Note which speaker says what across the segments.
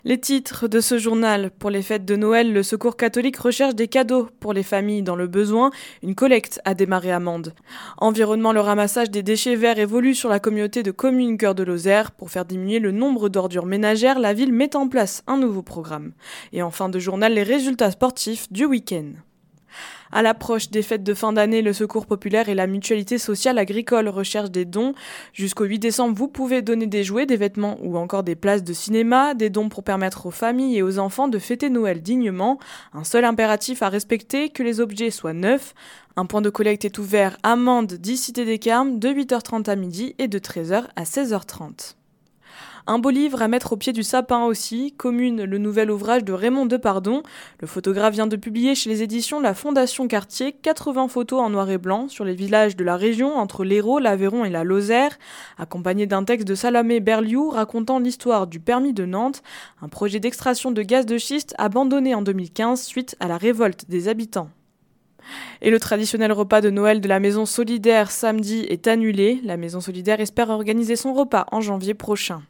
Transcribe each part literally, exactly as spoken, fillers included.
Speaker 1: Les titres de ce journal. Pour les fêtes de Noël, le Secours catholique recherche des cadeaux pour les familles dans le besoin. Une collecte a démarré à Mende. Environnement, le ramassage des déchets verts évolue sur la communauté de communes Cœur de Lozère. Pour faire diminuer le nombre d'ordures ménagères, la ville met en place un nouveau programme. Et en fin de journal, les résultats sportifs du week-end. À l'approche des fêtes de fin d'année, le Secours populaire et la Mutualité sociale agricole recherchent des dons. Jusqu'au huit décembre, vous pouvez donner des jouets, des vêtements ou encore des places de cinéma, des dons pour permettre aux familles et aux enfants de fêter Noël dignement. Un seul impératif à respecter, que les objets soient neufs. Un point de collecte est ouvert à Mende, dix Cité des Carmes, de huit heures trente à midi et de treize heures à seize heures trente. Un beau livre à mettre au pied du sapin aussi, Commune, le nouvel ouvrage de Raymond Depardon. Le photographe vient de publier chez les éditions La Fondation Cartier quatre-vingts photos en noir et blanc sur les villages de la région entre l'Hérault, l'Aveyron et la Lozère, accompagné d'un texte de Salamé Berliou racontant l'histoire du permis de Nantes, un projet d'extraction de gaz de schiste abandonné en deux mille quinze suite à la révolte des habitants. Et le traditionnel repas de Noël de la Maison Solidaire samedi est annulé. La Maison Solidaire espère organiser son repas en janvier prochain.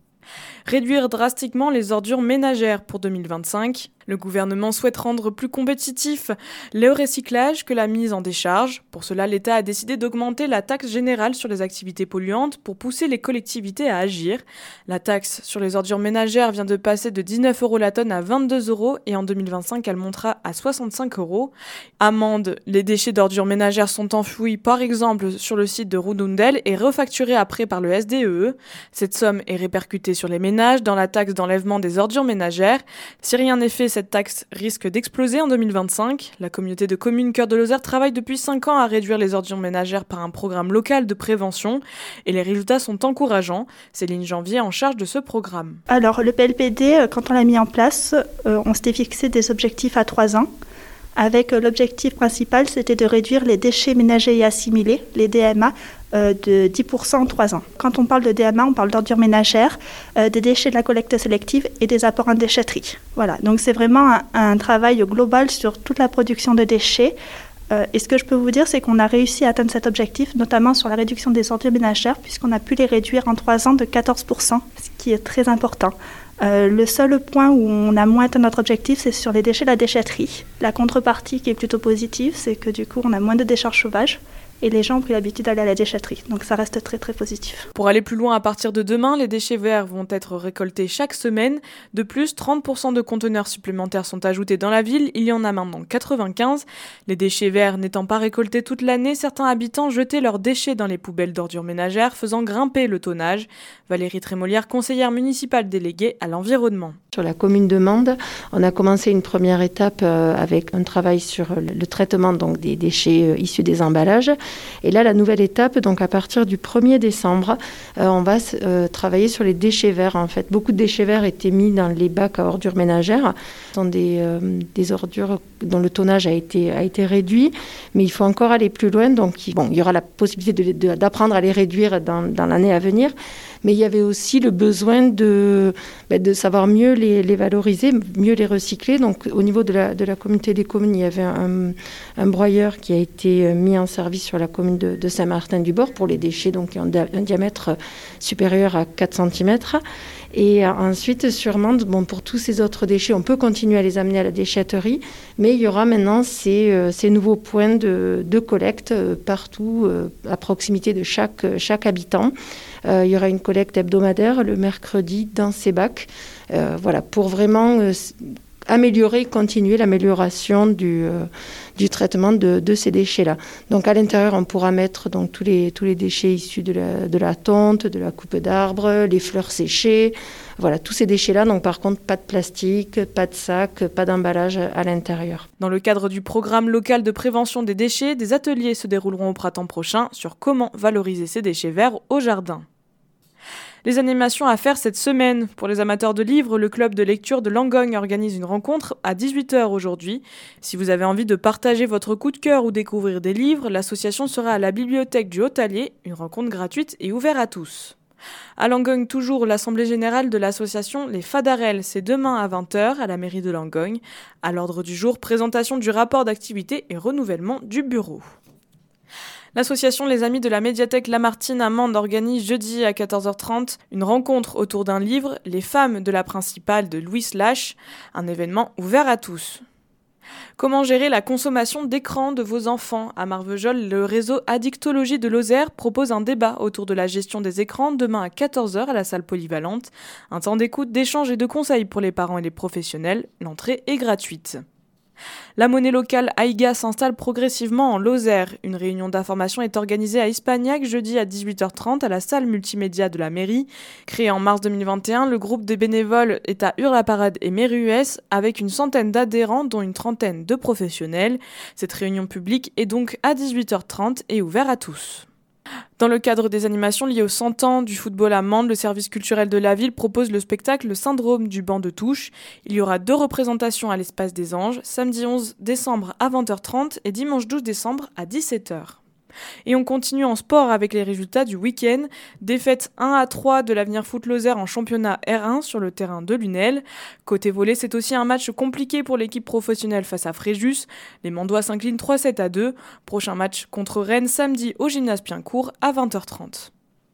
Speaker 1: Réduire drastiquement les ordures ménagères pour deux mille vingt-cinq. Le gouvernement souhaite rendre plus compétitif le recyclage que la mise en décharge. Pour cela, l'État a décidé d'augmenter la taxe générale sur les activités polluantes pour pousser les collectivités à agir. La taxe sur les ordures ménagères vient de passer de dix-neuf euros la tonne à vingt-deux euros et en deux mille vingt-cinq, elle montera à soixante-cinq euros. À Mende, les déchets d'ordures ménagères sont enfouis par exemple sur le site de Roudundel et refacturés après par le S D E E. Cette somme est répercutée sur les ménages dans la taxe d'enlèvement des ordures ménagères. Si rien n'est fait, cette taxe risque d'exploser en deux mille vingt-cinq. La communauté de communes Cœur de Lozère travaille depuis cinq ans à réduire les ordures ménagères par un programme local de prévention et les résultats sont encourageants. Céline Janvier en charge de ce programme.
Speaker 2: Alors le P L P D, quand on l'a mis en place, euh, on s'était fixé des objectifs à trois ans. Avec euh, l'objectif principal, c'était de réduire les déchets ménagers et assimilés, les D M A, euh, de dix pour cent en trois ans. Quand on parle de D M A, on parle d'ordures ménagères, euh, des déchets de la collecte sélective et des apports en déchetterie. Voilà, donc c'est vraiment un, un travail global sur toute la production de déchets. Euh, et ce que je peux vous dire, c'est qu'on a réussi à atteindre cet objectif, notamment sur la réduction des ordures ménagères, puisqu'on a pu les réduire en trois ans de quatorze pour cent, ce qui est très important. Euh, le seul point où on a moins atteint notre objectif, c'est sur les déchets de la déchetterie. La contrepartie qui est plutôt positive, c'est que du coup, on a moins de décharges sauvages et les gens ont pris l'habitude d'aller à la déchetterie. Donc ça reste très très positif.
Speaker 1: Pour aller plus loin, à partir de demain, les déchets verts vont être récoltés chaque semaine. De plus, trente pour cent de conteneurs supplémentaires sont ajoutés dans la ville. Il y en a maintenant quatre-vingt-quinze. Les déchets verts n'étant pas récoltés toute l'année, certains habitants jetaient leurs déchets dans les poubelles d'ordures ménagères, faisant grimper le tonnage. Valérie Trémolière, conseillère municipale déléguée à l'environnement.
Speaker 3: Sur la commune de Mende, on a commencé une première étape euh, avec un travail sur le, le traitement donc, des déchets euh, issus des emballages. Et là, la nouvelle étape, donc à partir du premier décembre, euh, on va euh, travailler sur les déchets verts. En fait, beaucoup de déchets verts étaient mis dans les bacs à ordures ménagères. Ce sont des, euh, des ordures dont le tonnage a été, a été réduit, mais il faut encore aller plus loin. Donc, bon, il y aura la possibilité de, de, d'apprendre à les réduire dans, dans l'année à venir. Mais il y avait aussi le besoin de, ben, de savoir mieux les, les valoriser, mieux les recycler. Donc, au niveau de la, de la communauté des communes, il y avait un, un broyeur qui a été mis en service sur la commune de, de Saint-Martin-du-Bord pour les déchets donc, qui ont un diamètre supérieur à quatre centimètres. Et ensuite, sur Mende, bon, pour tous ces autres déchets, on peut continuer à les amener à la déchetterie, mais il y aura maintenant ces, euh, ces nouveaux points de, de collecte euh, partout, euh, à proximité de chaque, chaque habitant. Euh, il y aura une collecte hebdomadaire le mercredi dans ces bacs, euh, voilà, pour vraiment euh, améliorer, continuer l'amélioration du, euh, du traitement de, de ces déchets-là. Donc à l'intérieur, on pourra mettre donc, tous, les, tous les déchets issus de la, de la tonte, de la coupe d'arbres, les fleurs séchées, voilà, tous ces déchets-là. Donc par contre, pas de plastique, pas de sac, pas d'emballage à l'intérieur.
Speaker 1: Dans le cadre du programme local de prévention des déchets, des ateliers se dérouleront au printemps prochain sur comment valoriser ces déchets verts au jardin. Les animations à faire cette semaine. Pour les amateurs de livres, le club de lecture de Langogne organise une rencontre à dix-huit heures aujourd'hui. Si vous avez envie de partager votre coup de cœur ou découvrir des livres, l'association sera à la bibliothèque du Haut-Allier, une rencontre gratuite et ouverte à tous. À Langogne, toujours, l'assemblée générale de l'association Les Fadarelles, c'est demain à vingt heures à la mairie de Langogne. À l'ordre du jour, présentation du rapport d'activité et renouvellement du bureau. L'association Les Amis de la médiathèque Lamartine à Mende organise jeudi à quatorze heures trente une rencontre autour d'un livre, Les femmes de la principale de Louis Lache, un événement ouvert à tous. Comment gérer la consommation d'écran de vos enfants ? À Marvejols, le réseau Addictologie de Lozère propose un débat autour de la gestion des écrans demain à quatorze heures à la salle polyvalente. Un temps d'écoute, d'échange et de conseils pour les parents et les professionnels. L'entrée est gratuite. La monnaie locale Aïga s'installe progressivement en Lozère. Une réunion d'information est organisée à Espagnac jeudi à dix-huit heures trente à la salle multimédia de la mairie. Créé en mars deux mille vingt et un, le groupe de bénévoles est à Hurs-la-Parade et Méruès avec une centaine d'adhérents dont une trentaine de professionnels. Cette réunion publique est donc à dix-huit heures trente et ouverte à tous. Dans le cadre des animations liées aux cent ans du football à Mende, le service culturel de la ville propose le spectacle Le Syndrome du banc de touche. Il y aura deux représentations à l'Espace des Anges, samedi onze décembre à vingt heures trente et dimanche douze décembre à dix-sept heures. Et on continue en sport avec les résultats du week-end. Défaite un à trois de l'Avenir Foot Lozère en championnat R un sur le terrain de Lunel. Côté volley, c'est aussi un match compliqué pour l'équipe professionnelle face à Fréjus. Les Mandois s'inclinent trois sept à deux. Prochain match contre Rennes samedi au gymnase Piencourt à vingt heures trente.